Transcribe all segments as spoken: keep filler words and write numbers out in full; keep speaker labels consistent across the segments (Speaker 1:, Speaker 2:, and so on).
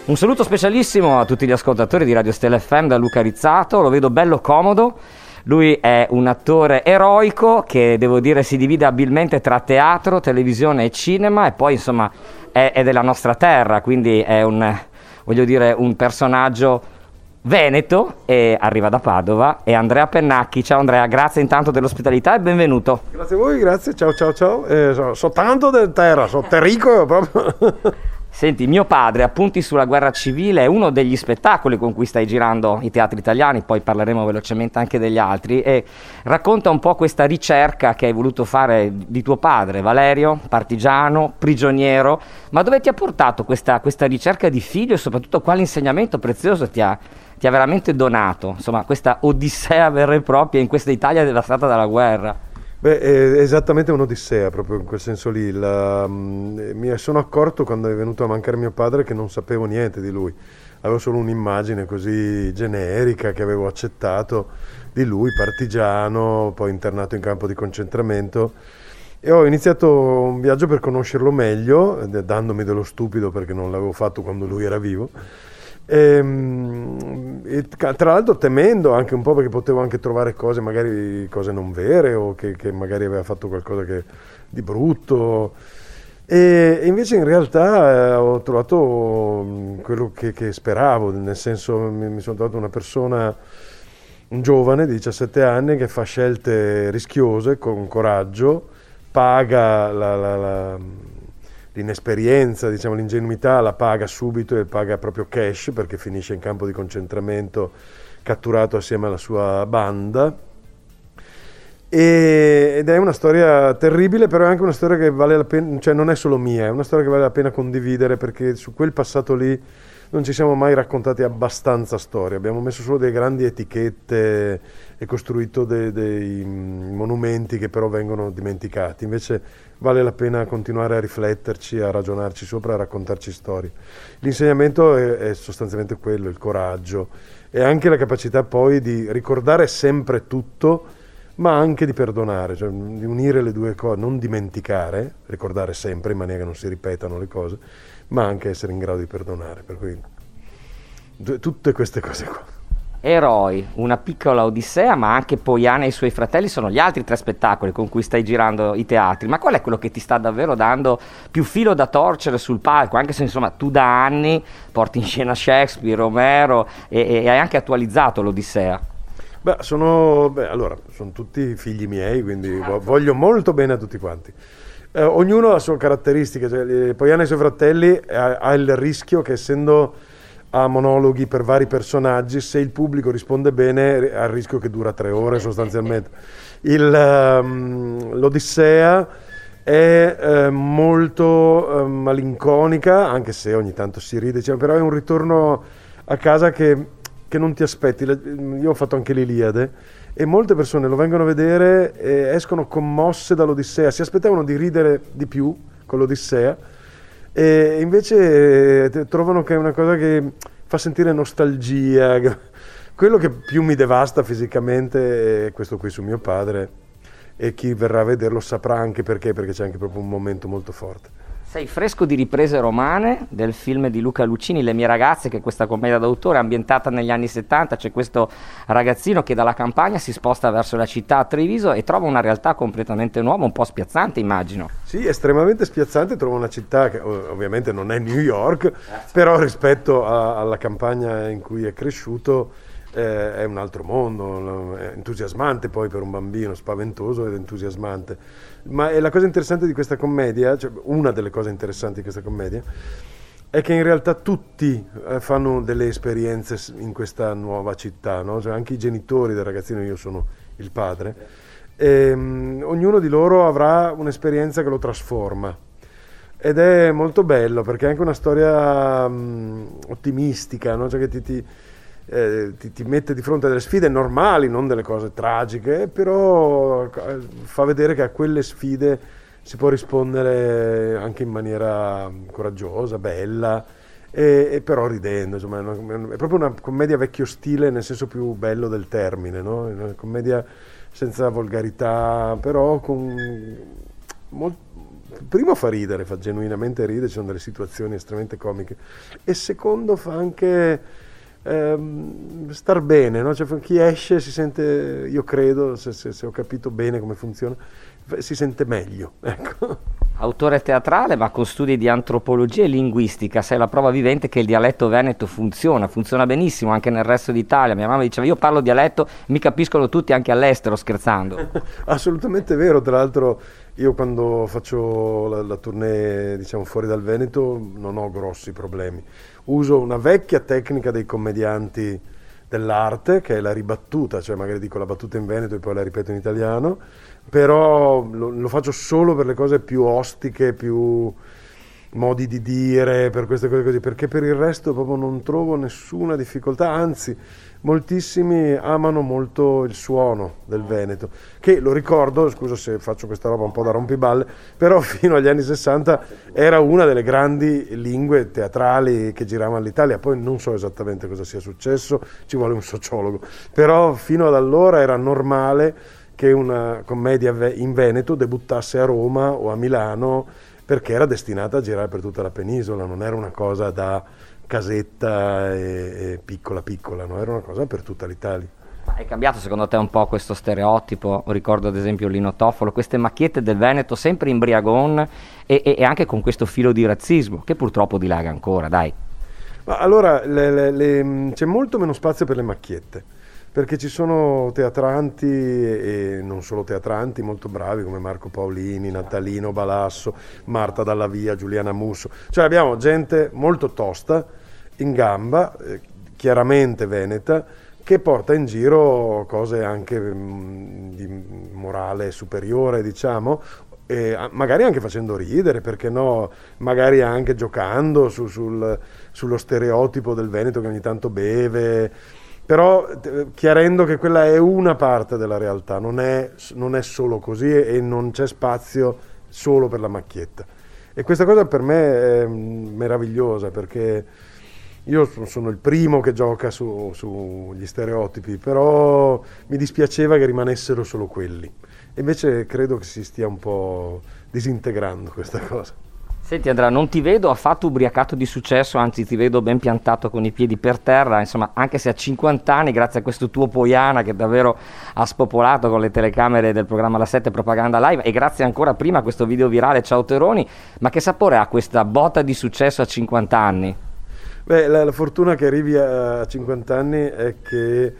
Speaker 1: Un saluto specialissimo a tutti gli ascoltatori di Radio Stella F M da Luca Rizzato, lo vedo bello comodo. Lui è un attore eroico che, devo dire, si divide abilmente tra teatro, televisione e cinema, e poi insomma è, è della nostra terra, quindi è un, voglio dire, un personaggio veneto e arriva da Padova. E Andrea Pennacchi. Ciao Andrea, grazie intanto dell'ospitalità e benvenuto.
Speaker 2: Grazie a voi, grazie, ciao ciao ciao. Eh, so, so tanto del terra, so terrico proprio.
Speaker 1: Senti, Mio padre, appunti sulla guerra civile, è uno degli spettacoli con cui stai girando i teatri italiani, poi parleremo velocemente anche degli altri, e racconta un po' questa ricerca che hai voluto fare di tuo padre, Valerio, partigiano, prigioniero. Ma dove ti ha portato questa, questa ricerca di figlio e soprattutto quale insegnamento prezioso ti ha, ti ha veramente donato? Insomma, questa odissea vera e propria in questa Italia devastata dalla guerra.
Speaker 2: Beh, è esattamente un'odissea, proprio in quel senso lì. La, mh, mi sono accorto quando è venuto a mancare mio padre che non sapevo niente di lui. Avevo solo un'immagine così generica che avevo accettato di lui, partigiano, poi internato in campo di concentramento. E ho iniziato un viaggio per conoscerlo meglio, dandomi dello stupido perché non l'avevo fatto quando lui era vivo. E, e tra l'altro temendo anche un po', perché potevo anche trovare cose, magari cose non vere, o che, che magari aveva fatto qualcosa che, di brutto, e, e invece in realtà eh, ho trovato quello che, che speravo, nel senso mi, mi sono trovato una persona, un giovane di diciassette anni che fa scelte rischiose con coraggio, paga la, la, la l'inesperienza, diciamo l'ingenuità, la paga subito e paga proprio cash, perché finisce in campo di concentramento catturato assieme alla sua banda. E, ed è una storia terribile, però è anche una storia che vale la pena, cioè non è solo mia, è una storia che vale la pena condividere, perché su quel passato lì non ci siamo mai raccontati abbastanza storie, abbiamo messo solo delle grandi etichette e costruito dei, dei monumenti che però vengono dimenticati. Invece vale la pena continuare a rifletterci, a ragionarci sopra, a raccontarci storie. L'insegnamento è, è sostanzialmente quello, il coraggio, e anche la capacità poi di ricordare sempre tutto, ma anche di perdonare, cioè di unire le due cose, non dimenticare, ricordare sempre in maniera che non si ripetano le cose, ma anche essere in grado di perdonare. Per cui tutte queste cose qua.
Speaker 1: Eroi, una piccola odissea, ma anche Poiana e i suoi fratelli sono gli altri tre spettacoli con cui stai girando i teatri. Ma qual è quello che ti sta davvero dando più filo da torcere sul palco? Anche se insomma tu da anni porti in scena Shakespeare, Omero e, e hai anche attualizzato l'Odissea.
Speaker 2: Beh, sono, beh, allora, sono tutti figli miei, quindi voglio molto bene a tutti quanti. Eh, ognuno ha le sue caratteristiche, cioè, Poiana e i suoi fratelli ha, ha il rischio che, essendo a monologhi per vari personaggi, se il pubblico risponde bene ha il rischio che dura tre ore sostanzialmente. Il, um, L'Odissea è eh, molto eh, malinconica, anche se ogni tanto si ride, diciamo, però è un ritorno a casa che, che non ti aspetti. Io ho fatto anche l'Iliade e molte persone lo vengono a vedere e escono commosse dall'Odissea, si aspettavano di ridere di più con l'Odissea, e invece eh, trovano che è una cosa che fa sentire nostalgia. Quello che più mi devasta fisicamente è questo qui su mio padre, e chi verrà a vederlo saprà anche perché, perché c'è anche proprio un momento molto forte.
Speaker 1: Sei fresco di riprese romane del film di Luca Lucini, Le mie ragazze, che è questa commedia d'autore ambientata negli anni settanta. C'è questo ragazzino che dalla campagna si sposta verso la città a Treviso e trova una realtà completamente nuova, un po' spiazzante, immagino.
Speaker 2: Sì, estremamente spiazzante. Trova una città che ovviamente non è New York, però rispetto a, alla campagna in cui è cresciuto eh, è un altro mondo, è entusiasmante poi per un bambino, spaventoso ed entusiasmante. Ma è la cosa interessante di questa commedia, cioè una delle cose interessanti di questa commedia, è che in realtà tutti eh, fanno delle esperienze in questa nuova città, no? Cioè anche i genitori del ragazzino, io sono il padre, e, um, ognuno di loro avrà un'esperienza che lo trasforma. Ed è molto bello perché è anche una storia um, ottimistica, no? Cioè che ti, ti, eh, ti, ti mette di fronte a delle sfide normali, non delle cose tragiche, però fa vedere che a quelle sfide si può rispondere anche in maniera coraggiosa, bella, e, e però ridendo. Insomma, è, una, è proprio una commedia vecchio stile nel senso più bello del termine, no? È una commedia senza volgarità, però con molto primo fa ridere, fa genuinamente ridere, ci sono delle situazioni estremamente comiche, e secondo fa anche ehm, star bene, no? Cioè, chi esce si sente, io credo, se, se, se ho capito bene come funziona, si sente meglio, ecco.
Speaker 1: Autore teatrale, ma con studi di antropologia e linguistica, sei la prova vivente che il dialetto veneto funziona, funziona benissimo anche nel resto d'Italia. Mia mamma diceva: io parlo dialetto, mi capiscono tutti anche all'estero, scherzando.
Speaker 2: Assolutamente vero, tra l'altro io quando faccio la, la tournée, diciamo, fuori dal Veneto non ho grossi problemi. Uso una vecchia tecnica dei commedianti dell'arte, che è la ribattuta, cioè magari dico la battuta in veneto e poi la ripeto in italiano, però lo, lo faccio solo per le cose più ostiche, più modi di dire, per queste cose così, perché per il resto proprio non trovo nessuna difficoltà, anzi moltissimi amano molto il suono del Veneto, che lo ricordo, scusa se faccio questa roba un po' da rompiballe, però fino agli anni sessanta era una delle grandi lingue teatrali che giravano all'Italia. Poi non so esattamente cosa sia successo, ci vuole un sociologo, però fino ad allora era normale che una commedia in Veneto debuttasse a Roma o a Milano, perché era destinata a girare per tutta la penisola, non era una cosa da casetta e, e piccola piccola, no? Era una cosa per tutta l'Italia.
Speaker 1: È cambiato secondo te un po' questo stereotipo? Ricordo ad esempio Lino Toffolo, queste macchiette del Veneto sempre in Briagon e, e, e anche con questo filo di razzismo, che purtroppo dilaga ancora, dai.
Speaker 2: Ma allora, le, le, le, c'è molto meno spazio per le macchiette, perché ci sono teatranti e non solo teatranti molto bravi come Marco Paolini, Natalino Balasso, Marta Dalla Via, Giuliana Musso, cioè abbiamo gente molto tosta, in gamba, eh, chiaramente veneta, che porta in giro cose anche mh, di morale superiore, diciamo, e magari anche facendo ridere, perché no, magari anche giocando su, sul, sullo stereotipo del Veneto che ogni tanto beve, però chiarendo che quella è una parte della realtà, non è, non è solo così e non c'è spazio solo per la macchietta. E questa cosa per me è meravigliosa, perché io sono il primo che gioca sugli su stereotipi, però mi dispiaceva che rimanessero solo quelli. E invece credo che si stia un po' disintegrando questa cosa.
Speaker 1: Senti Andrea, non ti vedo affatto ubriacato di successo, anzi ti vedo ben piantato con i piedi per terra, insomma, anche se a cinquanta anni, grazie a questo tuo Poiana che davvero ha spopolato con le telecamere del programma La sette Propaganda Live, e grazie ancora prima a questo video virale Ciao Teroni, ma che sapore ha questa botta di successo a cinquanta anni?
Speaker 2: Beh, la, la fortuna che arrivi a cinquanta anni è che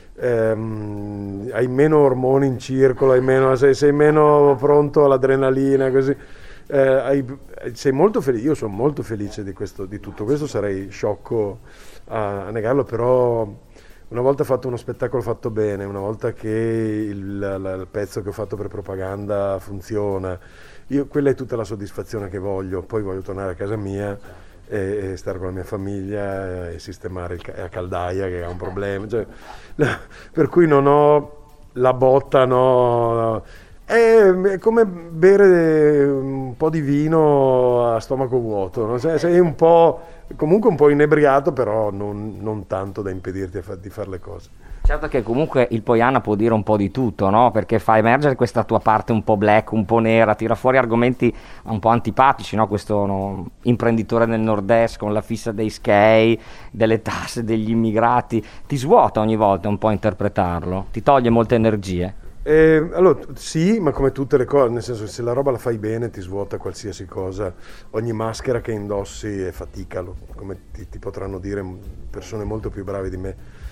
Speaker 2: ehm, hai meno ormoni in circolo, hai meno, sei, sei meno pronto all'adrenalina, così. Eh, hai, sei molto felice, io sono molto felice di, questo, di tutto questo, sarei sciocco a, a negarlo, però una volta fatto uno spettacolo fatto bene, una volta che il, la, il pezzo che ho fatto per propaganda funziona, io, quella è tutta la soddisfazione che voglio. Poi voglio tornare a casa mia e, e stare con la mia famiglia e sistemare il, la caldaia che ha un problema, cioè, per cui non ho la botta, no, no. È come bere un po' di vino a stomaco vuoto, no? Sei un po', comunque un po' inebriato, però non, non tanto da impedirti di fare le cose.
Speaker 1: Certo che comunque il Poiana può dire un po' di tutto, no? Perché fa emergere questa tua parte un po' black, un po' nera, tira fuori argomenti un po' antipatici, no? Questo no, imprenditore del nord-est con la fissa dei skei, delle tasse, degli immigrati, ti svuota ogni volta un po' interpretarlo, ti toglie molte energie.
Speaker 2: Eh, allora sì, ma come tutte le cose, nel senso che se la roba la fai bene ti svuota qualsiasi cosa, ogni maschera che indossi è fatica, come ti, ti potranno dire persone molto più brave di me.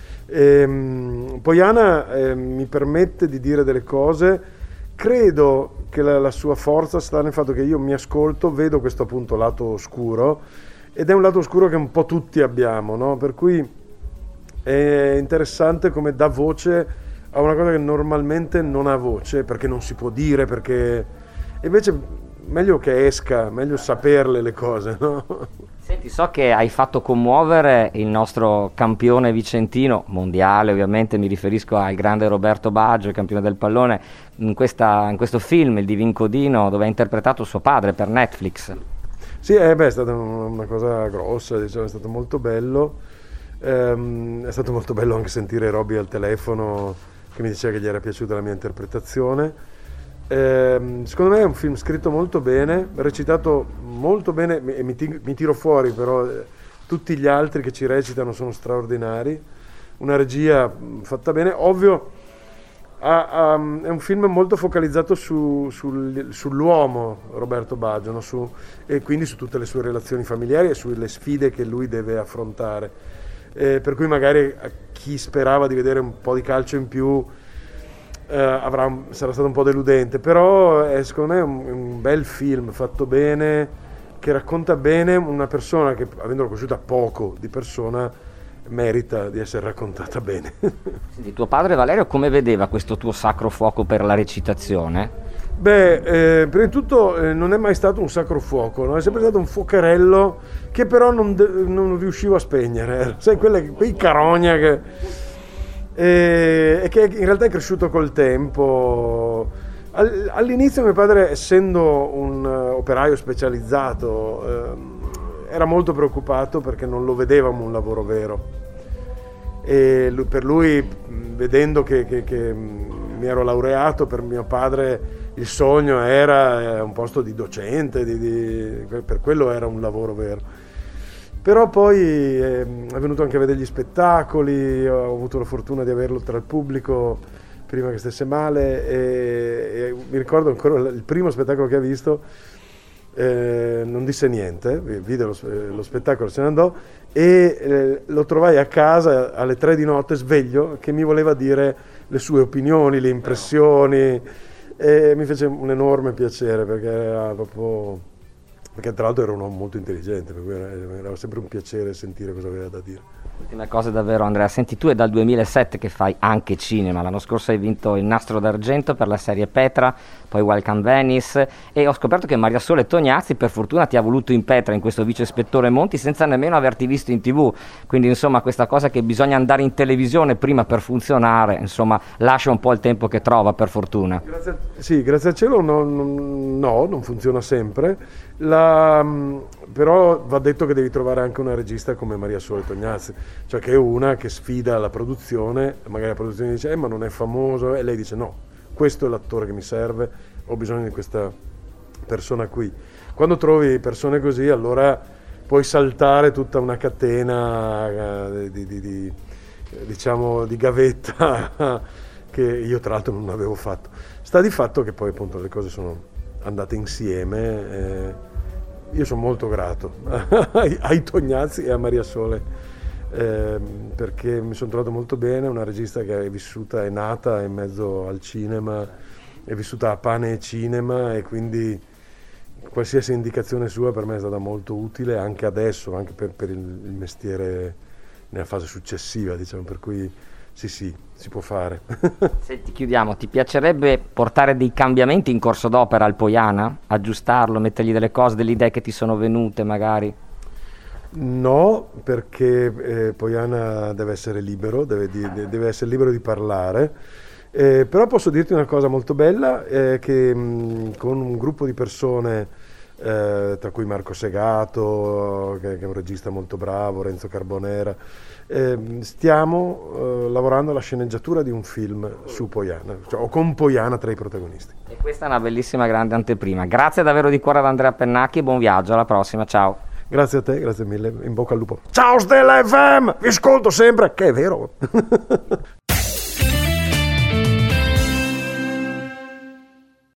Speaker 2: Eh, Poiana eh, mi permette di dire delle cose, credo che la, la sua forza sta nel fatto che io mi ascolto, vedo questo appunto lato oscuro, ed è un lato oscuro che un po' tutti abbiamo, no? Per cui è interessante come dà voce a una cosa che normalmente non ha voce, perché non si può dire, perché invece meglio che esca, meglio saperle le cose, no?
Speaker 1: Senti, so che hai fatto commuovere il nostro campione vicentino, mondiale ovviamente, mi riferisco al grande Roberto Baggio, il campione del pallone, in, questa, in questo film, Il Divincodino, dove ha interpretato suo padre per Netflix.
Speaker 2: Sì, eh, beh, è stata una cosa grossa, diciamo, è stato molto bello, ehm, è stato molto bello anche sentire Robby al telefono che mi diceva che gli era piaciuta la mia interpretazione, Eh, secondo me è un film scritto molto bene, recitato molto bene, e mi, mi tiro fuori però eh, tutti gli altri che ci recitano sono straordinari, una regia fatta bene, ovvio ha, ha, è un film molto focalizzato su, sul, sull'uomo Roberto Baggio, no? Su, e quindi su tutte le sue relazioni familiari e sulle sfide che lui deve affrontare, eh, per cui magari a chi sperava di vedere un po' di calcio in più Uh, avrà, sarà stato un po' deludente, però è secondo me un, un bel film fatto bene, che racconta bene una persona che, avendolo conosciuta poco di persona, merita di essere raccontata bene.
Speaker 1: Senti, tuo padre Valerio come vedeva questo tuo sacro fuoco per la recitazione?
Speaker 2: Beh, eh, prima di tutto eh, non è mai stato un sacro fuoco, no? È sempre stato un fuocherello che però non, de- non riuscivo a spegnere, sai, quelle, quei carogna che... e che in realtà è cresciuto col tempo. All'inizio mio padre, essendo un operaio specializzato, era molto preoccupato perché non lo vedevamo un lavoro vero, e per lui, vedendo che, che, che mi ero laureato, per mio padre il sogno era un posto di docente, di, di, per quello era un lavoro vero. Però poi è venuto anche a vedere gli spettacoli, ho avuto la fortuna di averlo tra il pubblico prima che stesse male, e, e mi ricordo ancora il primo spettacolo che ha visto, eh, non disse niente, vide lo, lo spettacolo, se ne andò, e eh, lo trovai a casa alle tre di notte sveglio che mi voleva dire le sue opinioni, le impressioni, e mi fece un enorme piacere perché era proprio... perché tra l'altro era un uomo molto intelligente, per cui era, era sempre un piacere sentire cosa aveva da dire.
Speaker 1: Ultime cose davvero, Andrea, senti, tu è dal duemilasette che fai anche cinema, l'anno scorso hai vinto il Nastro d'Argento per la serie Petra, poi Welcome Venice, e ho scoperto che Maria Sole Tognazzi per fortuna ti ha voluto in Petra, in questo vice ispettore Monti, senza nemmeno averti visto in tv, quindi insomma questa cosa che bisogna andare in televisione prima per funzionare, insomma lascia un po' il tempo che trova, per fortuna.
Speaker 2: Grazie, sì, grazie al cielo no, no, non funziona sempre. La, però va detto che devi trovare anche una regista come Maria Sole Tognazzi, cioè che è una che sfida la produzione, magari la produzione dice eh, ma non è famoso, e lei dice no, questo è l'attore che mi serve, ho bisogno di questa persona qui. Quando trovi persone così, allora puoi saltare tutta una catena di, di, di, di, diciamo di gavetta che io tra l'altro non avevo fatto. Sta di fatto che poi appunto le cose sono andate insieme, eh, io sono molto grato ai Tognazzi e a Maria Sole, eh, perché mi sono trovato molto bene, una regista che è vissuta, è nata in mezzo al cinema, è vissuta a pane e cinema, e quindi qualsiasi indicazione sua per me è stata molto utile, anche adesso, anche per, per il, il mestiere nella fase successiva, diciamo, per cui sì sì, si può fare.
Speaker 1: Senti, chiudiamo, ti piacerebbe portare dei cambiamenti in corso d'opera al Poiana? Aggiustarlo, mettergli delle cose, delle idee che ti sono venute magari?
Speaker 2: No, perché eh, Poiana deve essere libero, deve, di, deve essere libero di parlare, eh, però posso dirti una cosa molto bella, eh, che mh, con un gruppo di persone, eh, tra cui Marco Segato, che, che è un regista molto bravo, Renzo Carbonera, eh, stiamo eh, lavorando alla sceneggiatura di un film su Poiana, cioè, o con Poiana tra i protagonisti.
Speaker 1: E questa è una bellissima grande anteprima. Grazie davvero di cuore ad Andrea Pennacchi, buon viaggio, alla prossima, ciao.
Speaker 2: Grazie a te, grazie mille, in bocca al lupo. Ciao Stella F M, vi ascolto sempre, che è vero.